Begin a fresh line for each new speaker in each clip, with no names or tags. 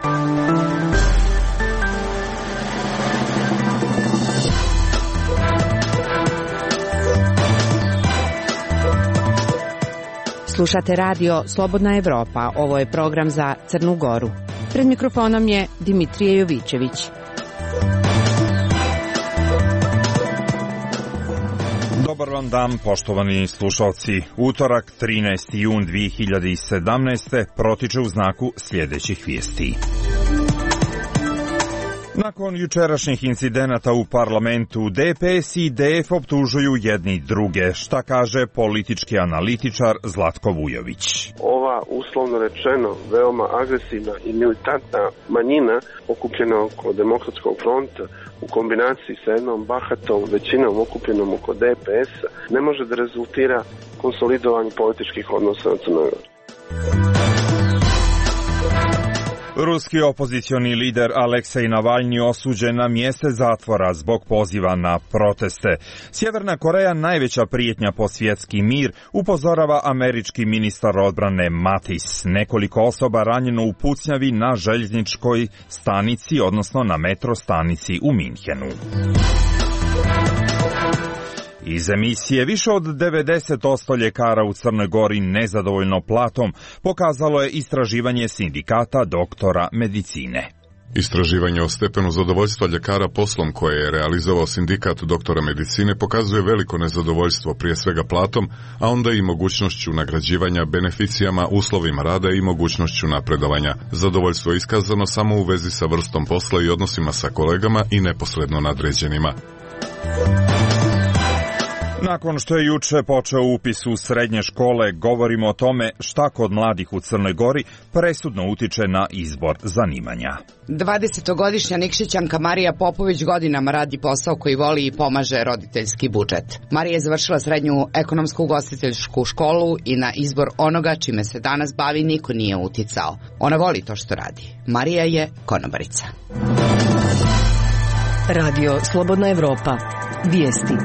Slušate radio Slobodna Evropa, ovo je program za Crnu Goru. Pred mikrofonom je Dimitrije Jovićević.
Dobar vam dan, poštovani slušalci. Utorak, 13. jun 2017. protiče u znaku sljedećih vijesti. Nakon jučerašnjih incidenata u parlamentu, DPS i DF optužuju jedni druge. Šta kaže politički analitičar Zlatko Vujović?
Ova, uslovno rečeno, veoma agresivna i militantna manjina okupljena oko Demokratskog fronta u kombinaciji sa jednom bahatom većinom okupljenom oko DPS ne može da rezultira konsolidovanju političkih odnosa na Crnoj Gori.
Ruski opozicioni lider Aleksej Navalni osuđen na mjesec zatvora zbog poziva na proteste. Sjeverna Koreja, najveća prijetnja po svjetski mir, upozorava američki ministar odbrane Mattis. Nekoliko osoba ranjeno u pucnjavi na željezničkoj stanici, odnosno na metro stanici u Minhenu. Iz emisije više od 90% ljekara u Crnoj Gori nezadovoljno platom pokazalo je istraživanje sindikata doktora medicine.
Istraživanje o stepenu zadovoljstva ljekara poslom koje je realizovao sindikat doktora medicine pokazuje veliko nezadovoljstvo prije svega platom, a onda i mogućnošću nagrađivanja beneficijama, uslovima rada i mogućnošću napredovanja. Zadovoljstvo je iskazano samo u vezi sa vrstom posla i odnosima sa kolegama i neposredno nadređenima.
Nakon što je juče počeo upis u srednje škole, govorimo o tome šta kod mladih u Crnoj Gori presudno utiče na izbor zanimanja.
20-godišnja Nikšićanka Marija Popović godinama radi posao koji voli i pomaže roditeljski budžet. Marija je završila srednju ekonomsku ugostiteljsku školu i na izbor onoga čime se danas bavi niko nije uticao. Ona voli to što radi. Marija je konobarica.
Radio Slobodna Evropa. Vijesti.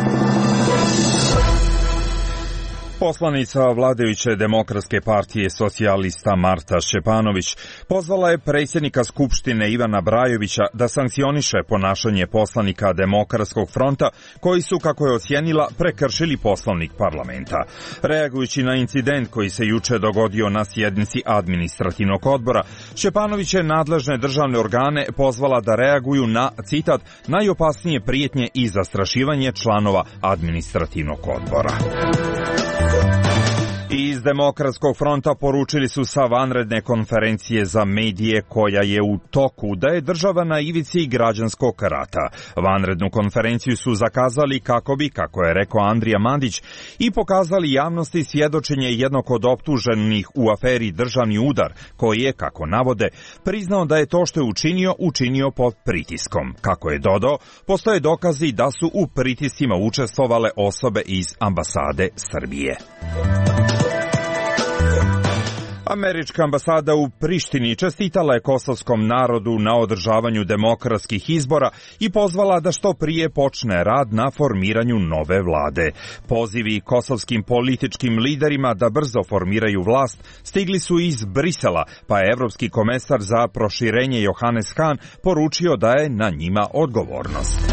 Poslanica vladajuće Demokratske partije socijalista Marta Šćepanović pozvala je predsjednika Skupštine Ivana Brajovića da sankcioniše ponašanje poslanika Demokratskog fronta koji su, kako je ocijenila, prekršili poslovnik parlamenta. Reagujući na incident koji se juče dogodio na sjednici administrativnog odbora, Šćepanović je nadležne državne organe pozvala da reaguju na, citat, najopasnije prijetnje i zastrašivanje članova administrativnog odbora. Iz Demokratskog fronta poručili su sa vanredne konferencije za medije koja je u toku da je država na ivici građanskog rata. Vanrednu konferenciju su zakazali kako bi, kako je rekao Andrija Mandić, i pokazali javnosti svjedočenje jednog od optuženih u aferi Državni udar, koji je, kako navode, priznao da je to što je učinio pod pritiskom. Kako je dodao, postoje dokazi da su u pritiscima učestvovale osobe iz ambasade Srbije. Američka ambasada u Prištini čestitala je kosovskom narodu na održavanju demokratskih izbora i pozvala da što prije počne rad na formiranju nove vlade. Pozivi kosovskim političkim liderima da brzo formiraju vlast stigli su iz Brisela, pa je Evropski komesar za proširenje Johannes Hahn poručio da je na njima odgovornost.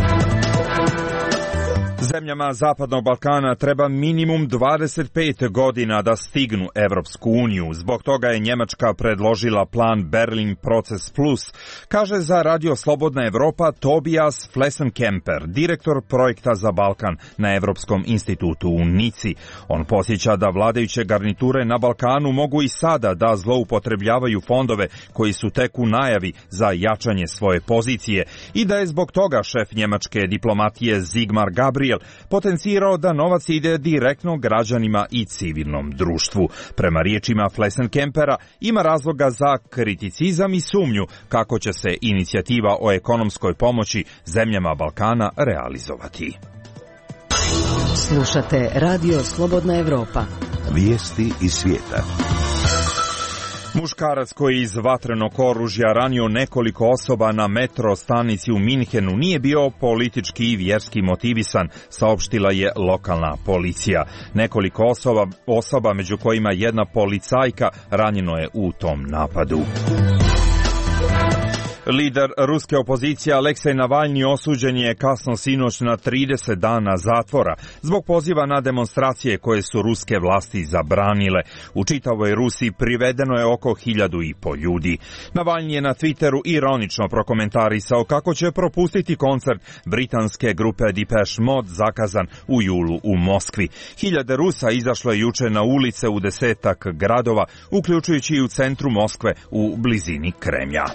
Zemljama Zapadnog Balkana treba minimum 25 godina da stignu Evropsku uniju. Zbog toga je Njemačka predložila plan Berlin Proces Plus, kaže za Radio Slobodna Evropa Tobias Flessenkemper, direktor projekta za Balkan na Evropskom institutu u Nici. On podsjeća da vladajuće garniture na Balkanu mogu i sada da zloupotrebljavaju fondove koji su tek u najavi za jačanje svoje pozicije i da je zbog toga šef njemačke diplomatije Sigmar Gabriel potencirao da novac ide direktno građanima i civilnom društvu. Prema riječima Flessenkempera ima razloga za kriticizam i sumnju kako će se inicijativa o ekonomskoj pomoći zemljama Balkana realizovati.
Slušate Radio Slobodna Evropa.
Vijesti iz svijeta.
Muškarac koji iz vatrenog oružja ranio nekoliko osoba na metro stanici u Minhenu nije bio politički i vjerski motivisan, saopštila je lokalna policija. Nekoliko osoba, među kojima jedna policajka, ranjeno je u tom napadu. Lider ruske opozicije Aleksej Navalni osuđen je kasno sinoć na 30 dana zatvora zbog poziva na demonstracije koje su ruske vlasti zabranile. U čitavoj Rusiji privedeno je oko 1.500 ljudi. Navalni je na Twitteru ironično prokomentarisao kako će propustiti koncert britanske grupe Depeche Mode zakazan u julu u Moskvi. Hiljade Rusa izašlo je juče na ulice u 10 gradova, uključujući i u centru Moskve u blizini Kremlja.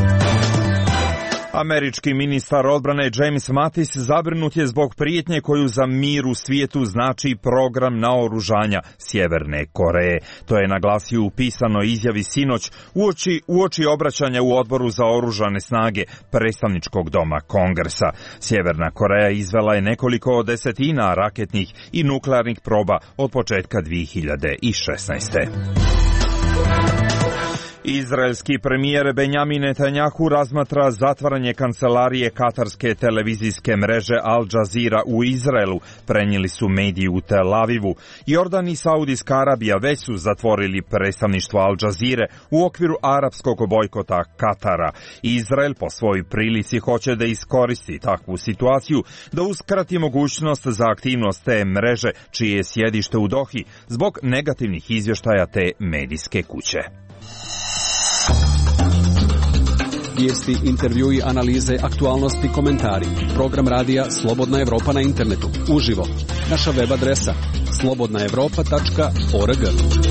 Američki ministar odbrane James Mattis zabrinut je zbog prijetnje koju za mir u svijetu znači program naoružanja Sjeverne Koreje. To je naglasio u pisanoj izjavi sinoć uoči obraćanja u Odboru za oružane snage predstavničkog doma Kongresa. Sjeverna Koreja izvela je nekoliko desetina raketnih i nuklearnih proba od početka 2016. Izraelski premijer Benjamin Netanjahu razmatra zatvaranje kancelarije katarske televizijske mreže Al Jazeera u Izraelu, prenijeli su mediji u Tel Avivu. Jordan i Saudijska Arabija već su zatvorili predstavništvo Al Jazeere u okviru arapskog bojkota Katara. Izrael po svojoj prilici hoće da iskoristi takvu situaciju, da uskrati mogućnost za aktivnost te mreže, čije je sjedište u Dohi, zbog negativnih izvještaja te medijske kuće.
Vijesti, intervjui, analize, aktualnosti, komentari. Program radija Slobodna Evropa na internetu. Uživo. Naša web adresa slobodnaevropa.org.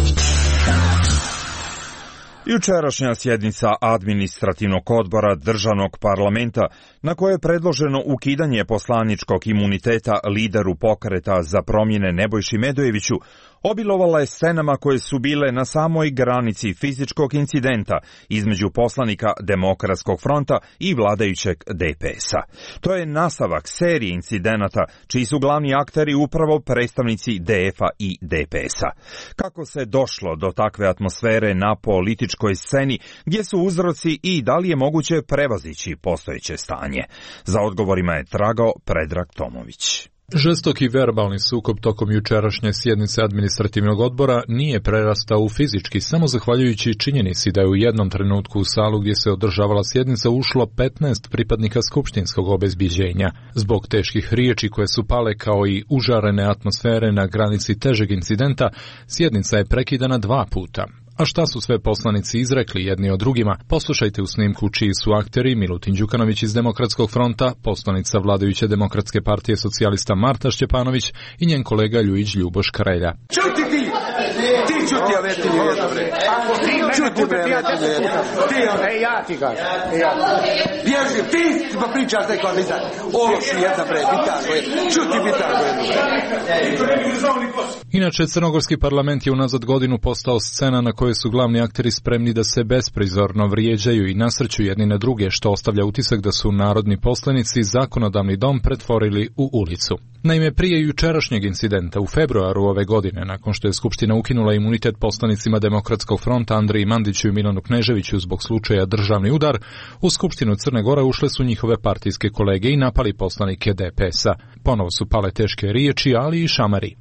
Jučerašnja sjednica administrativnog odbora državnog parlamenta, na koje je predloženo ukidanje poslaničkog imuniteta lideru pokreta za promjene Nebojši Medojeviću, obilovala je scenama koje su bile na samoj granici fizičkog incidenta između poslanika Demokratskog fronta i vladajućeg DPS-a. To je nastavak serije incidenata, čiji su glavni akteri upravo predstavnici DF-a i DPS-a. Kako se došlo do takve atmosfere na političkoj sceni, gdje su uzroci i da li je moguće prevazići postojeće stanje? Za odgovorima je tragao Predrag Tomović.
Žestoki verbalni sukob tokom jučerašnje sjednice administrativnog odbora nije prerastao u fizički, samo zahvaljujući činjenici da je u jednom trenutku u salu gdje se održavala sjednica ušlo 15 pripadnika skupštinskog obezbijeđenja. Zbog teških riječi koje su pale kao i užarene atmosfere na granici težeg incidenta, sjednica je prekidana 2 puta. A šta su sve poslanici izrekli jedni o drugima? Poslušajte u snimku čiji su akteri Milutin Đukanović iz Demokratskog fronta, poslanica vladajuće Demokratske partije socijalista Marta Šćepanović i njen kolega Ljujić Ljuboš Karelja.
Čuti ti! Ti čuti ove ti jedno bre! Čuti bre! Ja ti kažem. Bježi, ti pa pričaš neko bizar. Ološi jedna bre, bitango je. Čuti bitango jedno bre.
Inače, crnogorski parlament je unazad godinu postao scena na kojoj su glavni akteri spremni da se besprizorno vrijeđaju i nasrću jedni na druge, što ostavlja utisak da su narodni poslanici zakonodavni dom pretvorili u ulicu. Naime, prije jučerašnjeg incidenta u februaru ove godine, nakon što je Skupština ukinula imunitet poslanicima Demokratskog fronta Andriji Mandiću i Milanu Kneževiću zbog slučaja državni udar, u Skupštinu Crne Gore ušle su njihove partijske kolege i napali poslanike DPS-a. Ponovo su pale teške riječi, ali i šamari.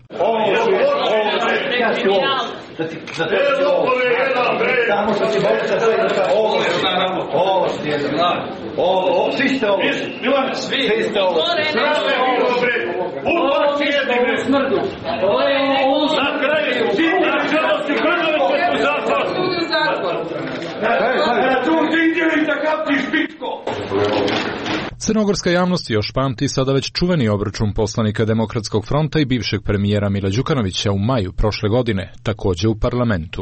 Crnogorska javnost još pamti sada već čuveni obračun poslanika Demokratskog fronta i bivšeg premijera Mila Đukanovića u maju prošle godine, također u parlamentu.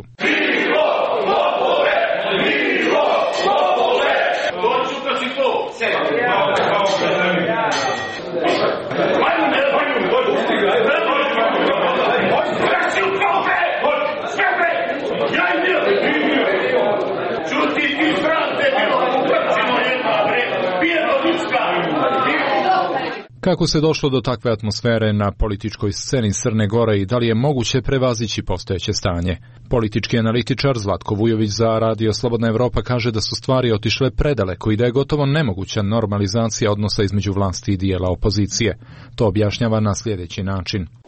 Kako se došlo do takve atmosfere na političkoj sceni Crne Gore i da li je moguće prevazići postojeće stanje? Politički analitičar Zlatko Vujović za Radio Slobodna Evropa kaže da su stvari otišle predaleko i da je gotovo nemoguća normalizacija odnosa između vlasti i dijela opozicije. To objašnjava na sljedeći način.
Ova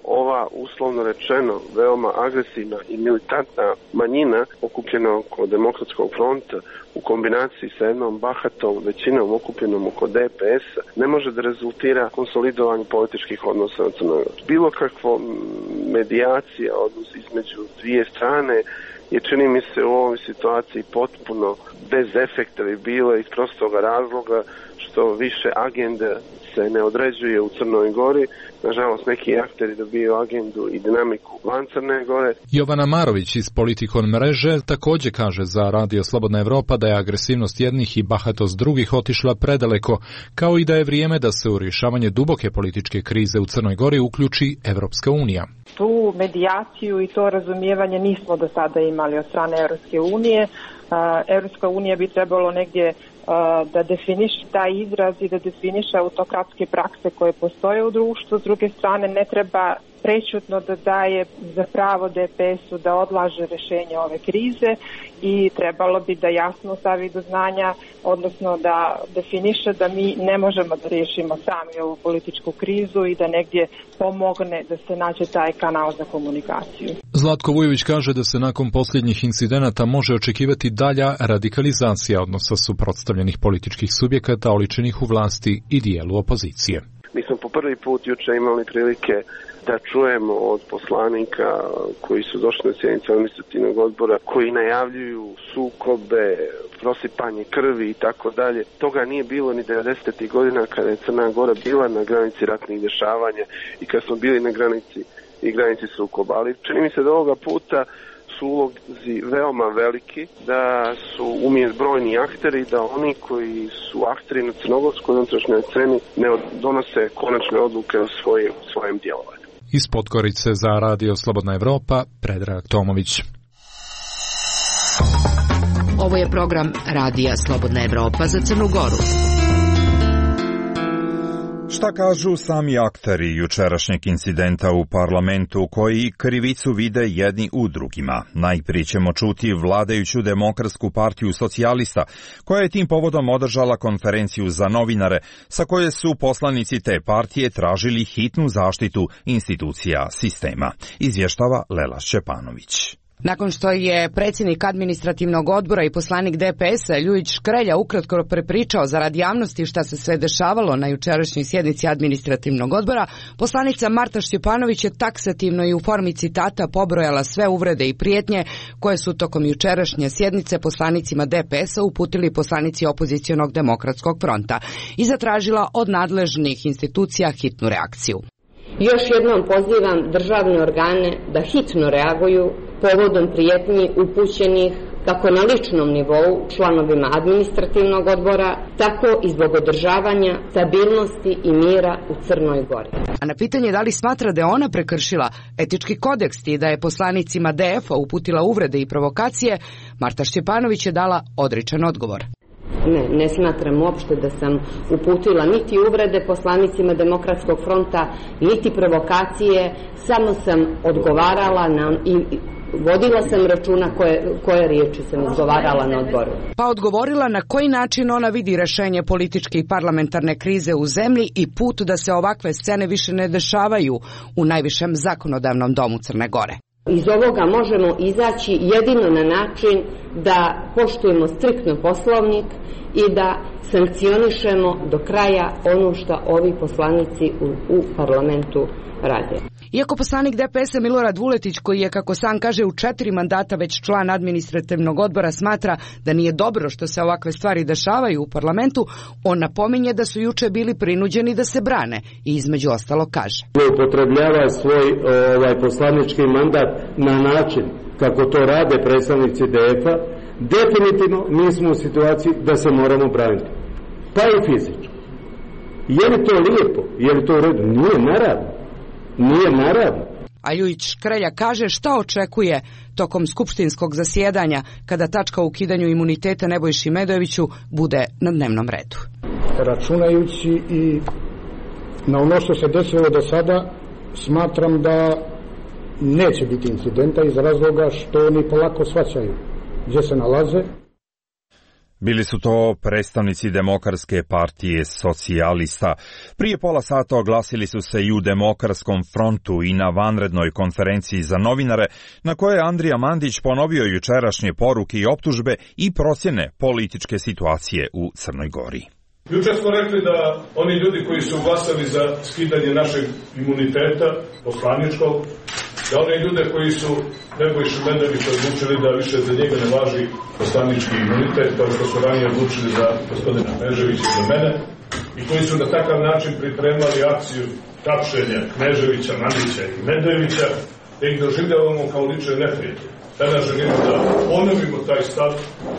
uslovno rečeno veoma agresivna i militantna manjina okupljena oko Demokratskog fronta u kombinaciji sa jednom bahatom većinom okupljenom oko DPS ne može da rezultira konsolidovanju političkih odnosa na Crnoj Gori. Bilo kakvo medijacija, odnos između dvije strane je, čini mi se, u ovoj situaciji potpuno bez efekta bi bilo iz prostoga razloga što više agende se ne određuje u Crnoj Gori. Nažalost, neki akteri dobiju agendu i dinamiku van Crne Gore.
Jovana Marović iz Politikon mreže također kaže za Radio Slobodna Evropa da je agresivnost jednih i bahatost drugih otišla predaleko, kao i da je vrijeme da se u rješavanje duboke političke krize u Crnoj Gori uključi Evropska unija.
Tu medijaciju i to razumijevanje nismo do sada imali od strane Evropske unije. Evropska unija bi trebalo negdje da definiše taj izraz i da definiše autokratske prakse koje postoje u društvu. S druge strane, ne treba prečutno da daje za pravo DPS-u da odlaže rješenje ove krize i trebalo bi da jasno stavi do znanja, odnosno da definiše da mi ne možemo da riješimo sami ovu političku krizu i da negdje pomogne da se nađe taj kanal za komunikaciju.
Zlatko Vujović kaže da se nakon posljednjih incidenata može očekivati dalja radikalizacija odnosa suprotstavljenih političkih subjekata oličenih u vlasti i dijelu opozicije.
Mi smo po prvi put juče imali prilike da čujemo od poslanika koji su došli na sjednicu administrativnog odbora, koji najavljuju sukobe, prosipanje krvi i tako dalje. Toga nije bilo ni 90. godina kada je Crna Gora bila na granici ratnih dešavanja i kada smo bili na granici sukoba. Ali čini mi se da ovoga puta su ulozi veoma veliki, da su umjesto brojni akteri, da oni koji su akteri na crnogorskoj unutrašnjoj sceni ne donose konačne odluke o svojem djelovanju.
Iz Podgorice za Radio Slobodna Evropa, Predrag Tomović.
Ovo je program Radija Slobodna Evropa za Crnu Goru.
Šta kažu sami akteri jučerašnjeg incidenta u parlamentu koji krivicu vide jedni u drugima? Najprije ćemo čuti vladajuću Demokratsku partiju socijalista, koja je tim povodom održala konferenciju za novinare, sa koje su poslanici te partije tražili hitnu zaštitu institucija sistema. Izvještava Lela Šćepanović.
Nakon što je predsjednik administrativnog odbora i poslanik DPS-a Ljujić Škrelja ukratko prepričao zarad javnosti šta se sve dešavalo na jučerašnjoj sjednici administrativnog odbora, poslanica Marta Šćepanović je taksativno i u formi citata pobrojala sve uvrede i prijetnje koje su tokom jučerašnje sjednice poslanicima DPS-a uputili poslanici opozicionog Demokratskog fronta i zatražila od nadležnih institucija hitnu reakciju.
Još jednom pozivam državne organe da hitno reaguju povodom prijetnji upućenih kako na ličnom nivou članovima administrativnog odbora, tako i zbog održavanja stabilnosti i mira u Crnoj Gori.
A na pitanje da li smatra da je ona prekršila etički kodeks i da je poslanicima DF-a uputila uvrede i provokacije, Marta Šćepanović je dala odričan odgovor.
Ne smatram uopšte da sam uputila niti uvrede poslanicima Demokratskog fronta, niti provokacije, samo sam odgovarala i vodila sam računa koje riječi sam izgovarala na odboru.
Pa odgovorila na koji način ona vidi rješenje političke i parlamentarne krize u zemlji i put da se ovakve scene više ne dešavaju u najvišem zakonodavnom domu Crne Gore.
Iz ovoga možemo izaći jedino na način da poštujemo striktno Poslovnik i da sankcionišemo do kraja ono što ovi poslanici u parlamentu rade.
Iako poslanik DPS-a Milorad Vuletić, koji je, kako sam kaže, u 4 mandata već član administrativnog odbora, smatra da nije dobro što se ovakve stvari dešavaju u parlamentu, on napominje da su juče bili prinuđeni da se brane i između ostalo kaže.
Upotrebljava svoj poslanički mandat na način kako to rade predstavnici DF-a, definitivno mi smo u situaciji da se moramo braniti. Pa i fizički. Je li to lijepo? Je li to u redu? Nije naravno.
A Ljujić Škrelja kaže šta očekuje tokom skupštinskog zasjedanja kada tačka o ukidanju imuniteta Nebojši Medojeviću bude na dnevnom redu.
Računajući i na ono što se desilo do sada, smatram da neće biti incidenta iz razloga što oni polako shvaćaju gdje se nalaze.
Bili su to predstavnici Demokratske partije socijalista. Prije pola sata oglasili su se i u Demokratskom frontu i na vanrednoj konferenciji za novinare, na kojoj je Andrija Mandić ponovio jučerašnje poruke i optužbe i procjene političke situacije u Crnoj Gori.
Juče smo rekli da oni ljudi koji su glasali za skidanje našeg imuniteta poslaničkog, da one ljude koji su Nebojšu Medovića odlučili da više za njega ne važi poslanički imunitet, kao što su ranije odlučili za gospodina Kneževića i za mene, i koji su na takav način pripremali akciju tapšenja Kneževića, Mandića i Medovića, da ih doživljavamo kao lične neprijatelje. Tada želimo da ponovimo taj stav,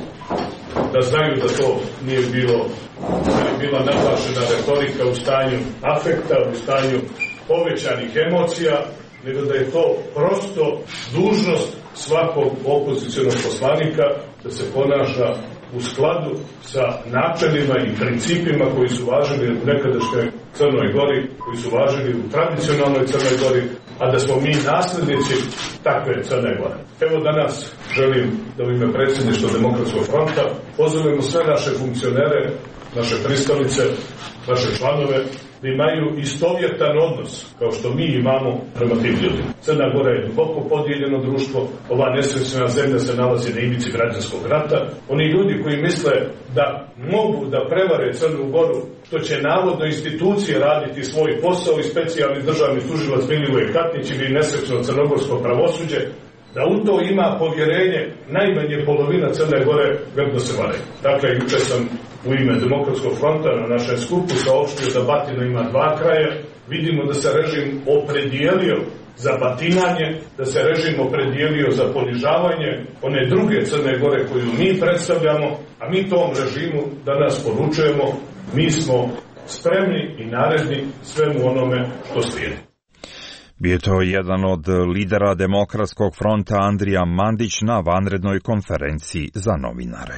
da znaju da to nije bila naglašena retorika u stanju afekta, u stanju povećanih emocija, nego da je to prosto dužnost svakog opozicionog poslanika da se ponaša u skladu sa načelima i principima koji su važili u nekadašnjoj Crnoj Gori, koji su važili u tradicionalnoj Crnoj Gori, a da smo mi naslednici takve Crne Gore. Evo danas želim da u ime predsjedništva Demokratskog fronta pozovemo sve naše funkcionere, naše pristalice, naše članove, da imaju istovjetan odnos, kao što mi imamo prema tim ljudima. Crna Gora je duboko podijeljeno društvo, ova nesrećna zemlja se nalazi na ivici građanskog rata. Oni ljudi koji misle da mogu da prevare Crnu Goru, što će navodno institucije raditi svoj posao i specijalni državni tužilac Milivoje Katnić ili nesrećno crnogorsko pravosuđe, da u to ima povjerenje najmanje polovina Crne Gore, grdno se varaju. Dakle, juče sam u ime Demokratskog fronta na našem skupu saopštio da Batina ima dva kraja. Vidimo da se režim opredijelio za batinanje, da se režim opredijelio za ponižavanje one druge Crne Gore koju mi predstavljamo, a mi tom režimu danas poručujemo, mi smo spremni i naredni svemu onome što slijedi.
Bio je to jedan od lidera Demokratskog fronta Andrija Mandić na vanrednoj konferenciji za novinare.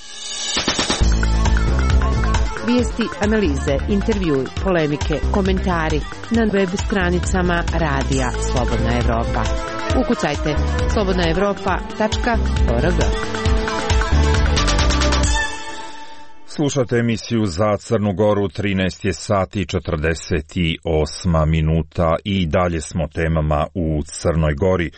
Vijesti, analize, intervjui, polemike, komentari na web stranicama Radija Slobodna Evropa. Ukucajte slobodnaevropa.org.
Slušate emisiju za Crnu Goru, 13 je sati 48 minuta i dalje smo temama u Crnoj Gori.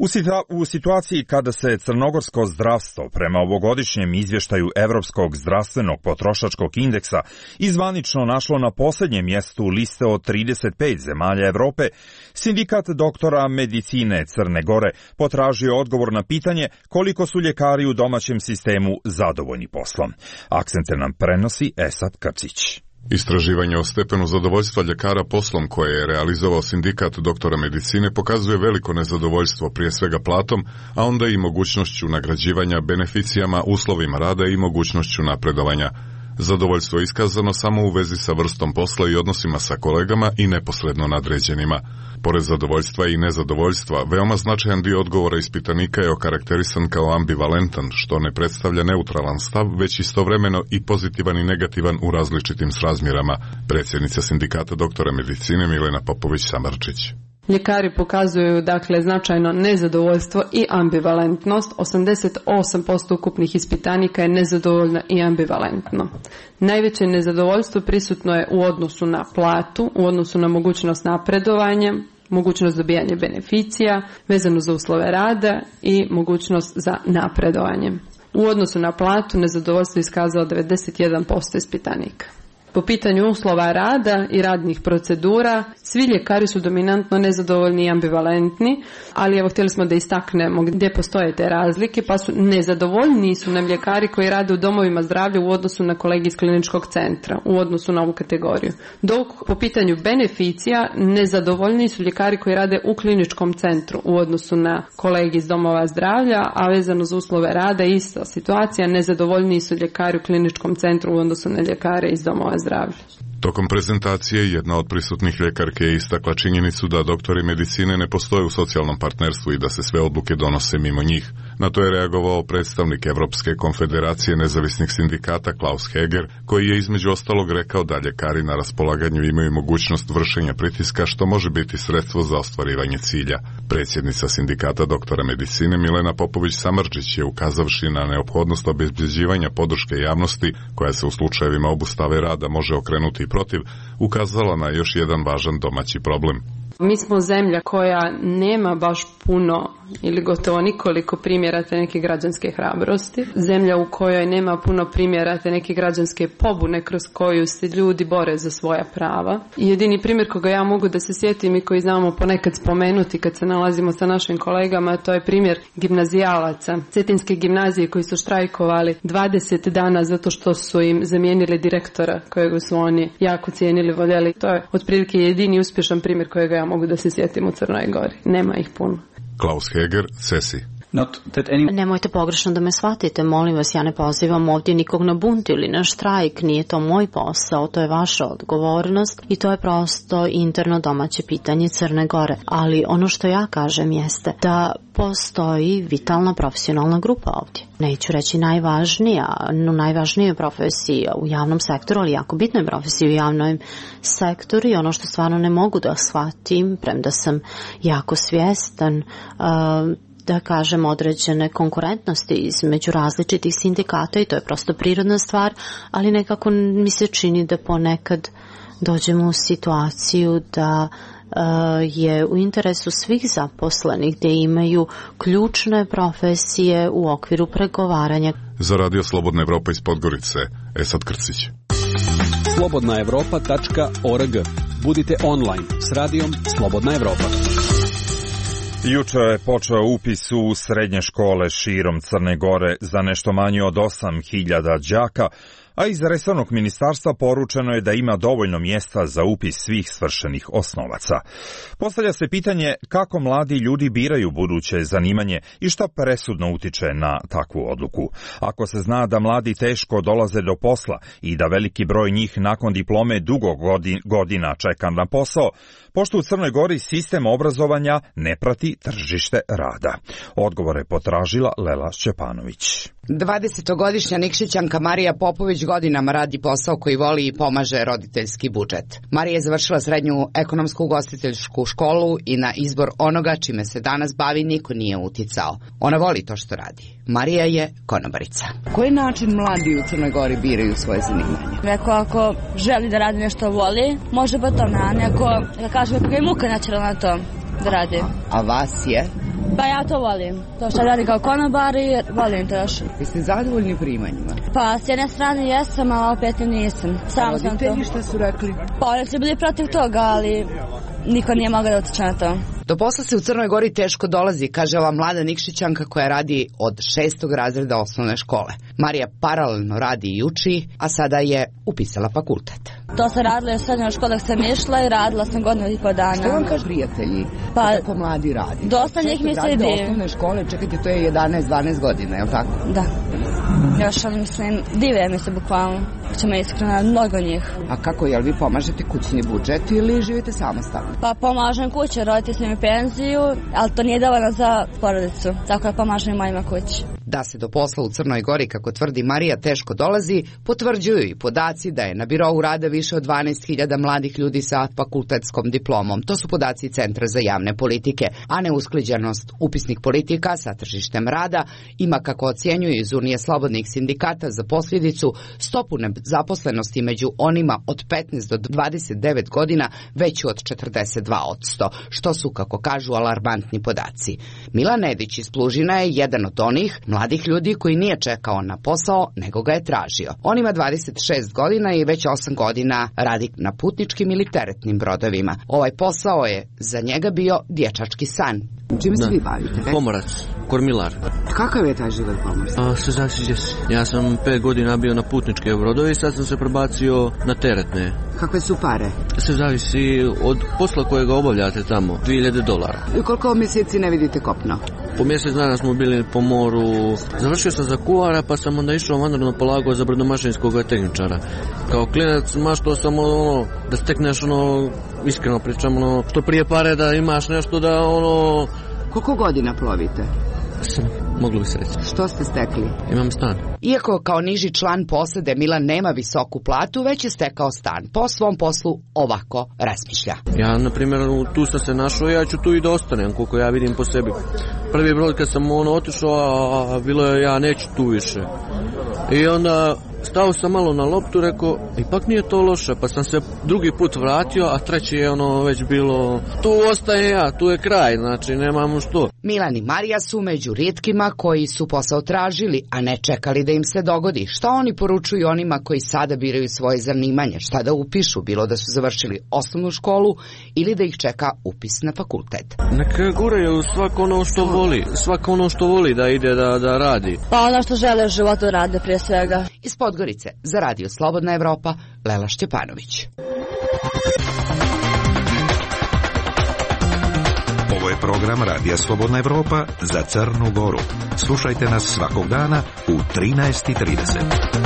U situaciji kada se crnogorsko zdravstvo prema ovogodišnjem izvještaju Evropskog zdravstvenog potrošačkog indeksa izvanično našlo na posljednjem mjestu liste od 35 zemalja Evrope, Sindikat doktora medicine Crne Gore potražio odgovor na pitanje koliko su ljekari u domaćem sistemu zadovoljni poslom. Akcente nam prenosi Esad Krčić.
Istraživanje o stepenu zadovoljstva ljekara poslom koje je realizovao Sindikat doktora medicine pokazuje veliko nezadovoljstvo prije svega platom, a onda i mogućnošću nagrađivanja beneficijama, uslovima rada i mogućnošću napredovanja. Zadovoljstvo je iskazano samo u vezi sa vrstom posla i odnosima sa kolegama i neposredno nadređenima. Pored zadovoljstva i nezadovoljstva, veoma značajan dio odgovora ispitanika je okarakterisan kao ambivalentan, što ne predstavlja neutralan stav, već istovremeno i pozitivan i negativan u različitim srazmjerama. Predsjednica Sindikata doktora medicine Milena Popović-Samarčić.
Ljekari pokazuju značajno nezadovoljstvo i ambivalentnost. 88% ukupnih ispitanika je nezadovoljno i ambivalentno. Najveće nezadovoljstvo prisutno je u odnosu na platu, u odnosu na mogućnost napredovanja, mogućnost dobijanja beneficija, vezano za uslove rada i mogućnost za napredovanje. U odnosu na platu nezadovoljstvo je iskazalo 91% ispitanika. Po pitanju uslova rada i radnih procedura, svi ljekari su dominantno nezadovoljni i ambivalentni, ali evo htjeli smo da istaknemo gdje postoje te razlike, pa su nezadovoljni su nam ljekari koji rade u domovima zdravlja u odnosu na kolege iz kliničkog centra, u odnosu na ovu kategoriju. Dok po pitanju beneficija nezadovoljni su ljekari koji rade u kliničkom centru u odnosu na kolege iz domova zdravlja, a vezano za uslove rada ista situacija, nezadovoljni su ljekari u kliničkom centru u odnosu na ljekare iz domova zdravlja.
Tokom prezentacije jedna od prisutnih ljekarke je istakla činjenicu da doktori medicine ne postoje u socijalnom partnerstvu i da se sve odluke donose mimo njih. Na to je reagovao predstavnik Evropske konfederacije nezavisnih sindikata Klaus Heger, koji je između ostalog rekao da ljekari na raspolaganju imaju mogućnost vršenja pritiska, što može biti sredstvo za ostvarivanje cilja. Predsjednica sindikata doktora medicine Milena Popović-Samardžić je, ukazavši na neophodnost obezbeđivanja podrške javnosti, koja se u slučajevima obustave rada može okrenuti protiv, ukazala na još jedan važan domaći problem.
Mi smo zemlja koja nema baš puno ili gotovo nikoliko primjera te neke građanske hrabrosti. Zemlja u kojoj nema puno primjera te neke građanske pobune kroz koju se ljudi bore za svoja prava. I jedini primjer koga ja mogu da se sjetim i koji znamo ponekad spomenuti kad se nalazimo sa našim kolegama, to je primjer gimnazijalaca Cetinske gimnazije koji su štrajkovali 20 dana zato što su im zamijenili direktora kojeg su oni jako cijenili, voljeli. To je otprilike jedini uspješan primjer kojega ja mogu da se sjetim u Crnoj Gori. Nema ih puno.
Klaus Heger, CESI.
Nemojte pogrešno da me shvatite, molim vas, ja ne pozivam ovdje nikog na bunt ili na štrajk, nije to moj posao, to je vaša odgovornost i to je prosto interno domaće pitanje Crne Gore. Ali ono što ja kažem jeste da postoji vitalna profesionalna grupa ovdje. Neću reći najvažnija profesija u javnom sektoru, ali jako bitna je profesija u javnom sektoru i ono što stvarno ne mogu da shvatim, premda sam jako svjestan da kažem određene konkurentnosti između različitih sindikata i to je prosto prirodna stvar, ali nekako mi se čini da ponekad dođemo u situaciju da je u interesu svih zaposlenih gdje imaju ključne profesije u okviru pregovaranja.
Za Radio Slobodna Evropa iz Podgorice, Esad Krcić.
slobodnaevropa.org. Budite online s radijom Slobodna Evropa.
Juče je počeo upis u srednje škole širom Crne Gore za nešto manje od 8.000 đaka, a iz resornog ministarstva poručeno je da ima dovoljno mjesta za upis svih svršenih osnovaca. Postavlja se pitanje kako mladi ljudi biraju buduće zanimanje i šta presudno utiče na takvu odluku. Ako se zna da mladi teško dolaze do posla i da veliki broj njih nakon diplome dugo godina čeka na posao, pošto u Crnoj Gori sistem obrazovanja ne prati tržište rada. Odgovor je potražila Lela Šćepanović.
20-godišnja Nikšićanka Marija Popović godinama radi posao koji voli i pomaže roditeljski budžet. Marija je završila srednju ekonomsku ugostiteljsku školu i na izbor onoga čime se danas bavi niko nije uticao. Ona voli to što radi. Marija je konobarica. Koji način mladi u Crnoj Gori biraju svoje zanimanje?
Neko ako želi da radi nešto voli, može pa to na neko, da kažem, kako je muka načela na to da radi.
A vas je?
Pa ja to volim. To što radi kao konobar i volim to još.
Jeste zadovoljni primanjima?
Pa s jedne strane jesam, a opet nisam. Samo sam to.
Roditelji šta su rekli?
Pa oni su bili protiv toga, ali niko nije mogao da utiče na to.
Do posla se u Crnoj Gori teško dolazi, kaže ova mlada Nikšićanka koja radi od 6. razreda osnovne škole. Marija paralelno radi i uči, a sada je upisala fakultet.
To sam radila u srednjoj školi dok sam išla i radila sam godinu i po dana.
Što vam kaže prijatelji? Pa kako mladi radi?
Dosta njih mi se ide.
Osnovne škole, čekajte, to je 11-12 godina, je li tako?
Da. Još ali mislim, dive mi se bukvalno. Ćemo iskreno, mnogo njih.
A kako, jel vi pomažete kućni budžet ili živite samostalno?
Pa pomažem kuće, roditelji su mi penziju, ali to nije dovoljno za porodicu. Tako da pomažem i mojima kući.
Da se do posla u Crnoj Gori, kako tvrdi Marija, teško dolazi, potvrđuju i podaci da je na birou rada više od 12.000 mladih ljudi sa fakultetskom diplomom. To su podaci Centra za javne politike, a neusklađenost upisnih politika sa tržištem rada ima, kako ocjenjuju iz Unije slobodnih sindikata, za posljedicu stopu nezaposlenosti među onima od 15 do 29 godina veću od 42%, što su, kako kažu, alarmantni podaci. Milan Nedić iz Plužina je jedan od onih mladih ljudi koji nije čekao na posao, nego ga je tražio. On ima 26 godina i već 8 godina radi na putničkim ili teretnim brodovima. Ovaj posao je za njega bio dječački san. Čime se vi bavite?
Pomorac, kormilar.
Kakav je taj život pomorski?
Sve zavisi. Ja sam 5 godina bio na putničke brodovi i sad sam se prebacio na teretne.
Kakve su pare?
Sve zavisi od posla kojega obavljate tamo. $2,000.
I koliko mjeseci ne vidite kopno?
Po mjesec dana smo bili po moru. Završio sam za kuhara, pa sam onda išao vanredno polagao za brodomašinskog tehničara. Kao klinac maštao sam da stekneš iskreno pričam, što prije pare, da imaš nešto da
Koliko godina plovite?
moglo bi se reći.
Što ste stekli?
Imam stan.
Iako kao niži član posade Milan nema visoku platu, već je stekao stan. Po svom poslu ovako razmišlja.
Ja, na primjer, tu sam se našao, ja ću tu i da ostanem, koliko ja vidim po sebi. Prvi broj kad sam otišao, a bilo je ja neću tu više. I onda stao sam malo na loptu, rekao, ipak nije to loše, pa sam se drugi put vratio, a treći je već bilo, tu ostaje ja, tu je kraj, znači nemamo što.
Milan i Marija su među rijetkima koji su posao tražili, a ne čekali da im se dogodi. Šta oni poručuju onima koji sada biraju svoje zanimanje, šta da upišu, bilo da su završili osnovnu školu ili da ih čeka upis na fakultet?
Neka guraju svako ono što voli da ide da radi.
Pa ono što žele u životu rade prije svega.
Iz Podgorice za Radio Slobodna Evropa, Lela Šćepanović.
Ovo je program Radija Slobodna Evropa za Crnu Goru. Slušajte nas svakog dana u 13:30.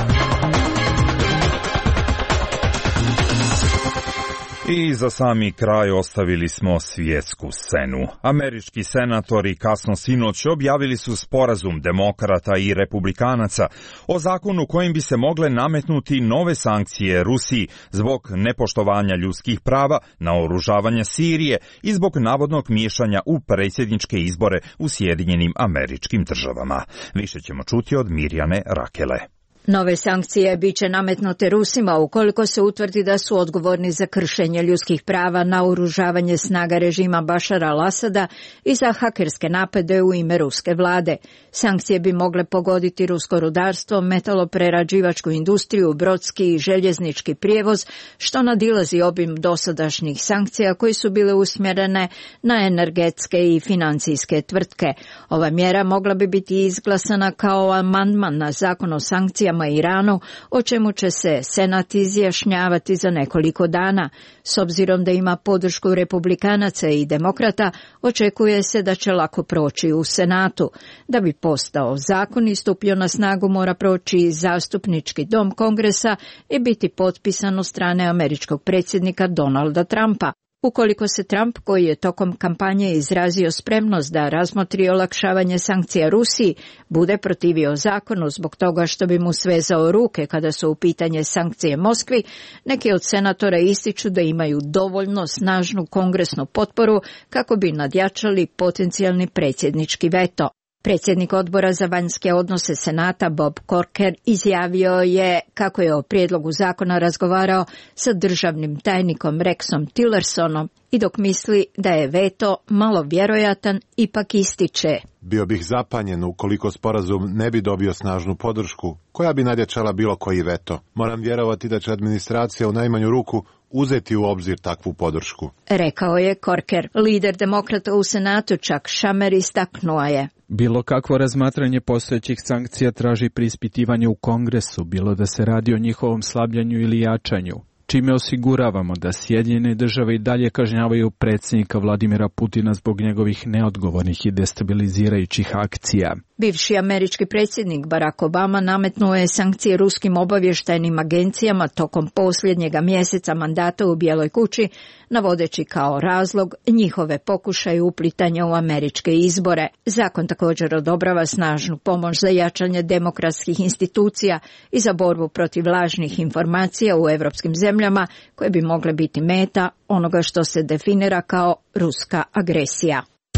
I za sami kraj ostavili smo svjetsku scenu. Američki senatori kasno sinoć objavili su sporazum demokrata i republikanaca o zakonu kojim bi se mogle nametnuti nove sankcije Rusiji zbog nepoštovanja ljudskih prava, naoružavanja Sirije i zbog navodnog miješanja u predsjedničke izbore u Sjedinjenim Američkim Državama. Više ćemo čuti od Mirjane Rakele.
Nove sankcije bit će nametnute Rusima ukoliko se utvrdi da su odgovorni za kršenje ljudskih prava, naoružavanje snaga režima Bašara al-Asada i za hakerske napade u ime ruske vlade. Sankcije bi mogle pogoditi rusko rudarstvo, metaloprerađivačku industriju, brodski i željeznički prijevoz, što nadilazi obim dosadašnjih sankcija koji su bile usmjerene na energetske i financijske tvrtke. Ova mjera mogla bi biti izglasana kao amandman na zakon o sankcijama Iranu, o čemu će se Senat izjašnjavati za nekoliko dana. S obzirom da ima podršku republikanaca i demokrata, očekuje se da će lako proći u Senatu. Da bi postao zakon i stupio na snagu, mora proći zastupnički dom Kongresa i biti potpisan od strane američkog predsjednika Donalda Trumpa. Ukoliko se Trump, koji je tokom kampanje izrazio spremnost da razmotri olakšavanje sankcija Rusiji, bude protivio zakonu zbog toga što bi mu svezao ruke kada su u pitanje sankcije Moskvi, neki od senatora ističu da imaju dovoljno snažnu kongresnu potporu kako bi nadjačali potencijalni predsjednički veto. Predsjednik odbora za vanjske odnose Senata Bob Corker izjavio je kako je o prijedlogu zakona razgovarao sa državnim tajnikom Rexom Tillersonom i dok misli da je veto malo vjerojatan, ipak ističe.
Bio bih zapanjen ukoliko sporazum ne bi dobio snažnu podršku, koja bi nadjačala bilo koji veto. Moram vjerovati da će administracija u najmanju ruku uzeti u obzir takvu podršku,
rekao je Corker. Lider demokrata u Senatu Chuck Schumer istaknuo je.
Bilo kakvo razmatranje postojećih sankcija traži preispitivanje u Kongresu, bilo da se radi o njihovom slabljenju ili jačanju, čime osiguravamo da Sjedinjene Države i dalje kažnjavaju predsjednika Vladimira Putina zbog njegovih neodgovornih i destabilizirajućih akcija.
Bivši američki predsjednik Barack Obama nametnuo je sankcije ruskim obavještajnim agencijama tokom posljednjega mjeseca mandata u Bijeloj kući, navodeći kao razlog njihove pokušaje uplitanja u američke izbore. Zakon također odobrava snažnu pomoć za jačanje demokratskih institucija i za borbu protiv lažnih informacija u europskim zemljama koje bi mogle biti meta onoga što se definira kao ruska agresija.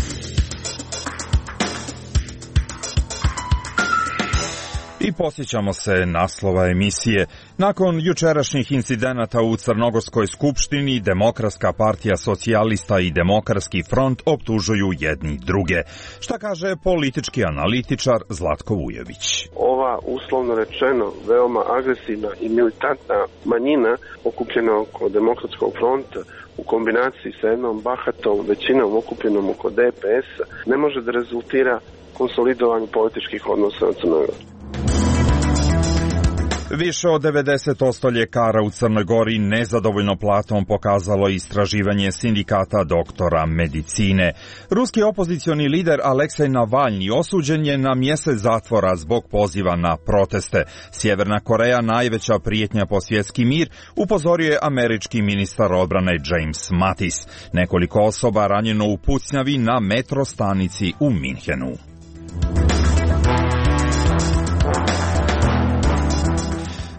I posjećamo se naslova emisije. Nakon jučerašnjih incidenata u Crnogorskoj skupštini, Demokratska partija socijalista i Demokratski front optužuju jedni druge. Šta kaže politički analitičar Zlatko Vujović?
Ova, uslovno rečeno, veoma agresivna i militantna manjina okupljena oko Demokratskog fronta u kombinaciji sa jednom bahatom većinom okupljenom oko DPS ne može da rezultira konsolidovanju političkih odnosa na Crnoj Gori.
Više od 90% ljekara u Crnoj Gori nezadovoljno platom pokazalo istraživanje sindikata doktora medicine. Ruski opozicioni lider Aleksej Navalni osuđen je na mjesec zatvora zbog poziva na proteste. Sjeverna Koreja, najveća prijetnja po svjetski mir, upozorio je američki ministar odbrane James Mattis. Nekoliko osoba ranjeno u pucnjavi na metro stanici u Minhenu.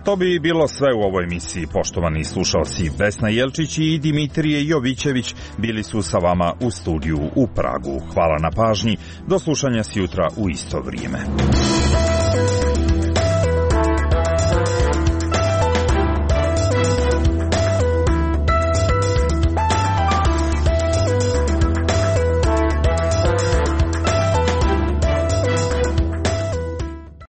To bi bilo sve u ovoj emisiji, poštovani slušalci. Vesna Jelčić i Dimitrije Jovićević bili su sa vama u studiju u Pragu. Hvala na pažnji, do slušanja sjutra u isto vrijeme.